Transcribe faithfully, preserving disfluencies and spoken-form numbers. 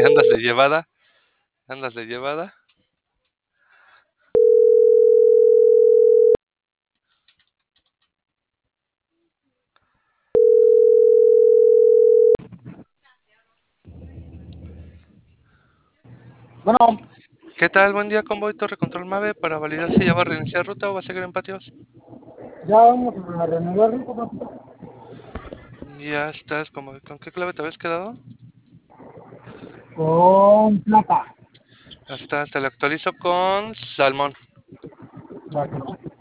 andas de llevada, andas de llevada. Bueno, ¿Qué tal? Buen día, Convoy Torre Control Mave para validar si ya va a reiniciar ruta o va a seguir en patios. ya vamos a renovar un poco. Ya estás, como, ¿con qué clave te habías quedado? Con plata. Hasta te lo actualizo con salmón. Para que no.